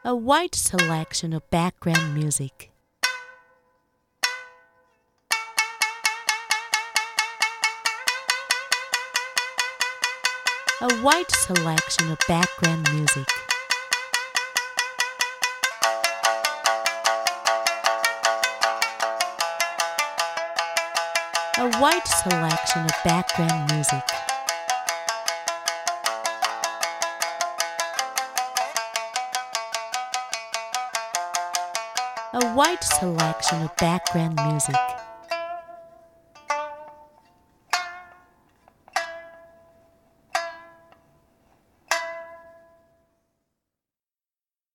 A wide selection of background music. A wide selection of background music. A wide selection of background music. A wide selection of background music.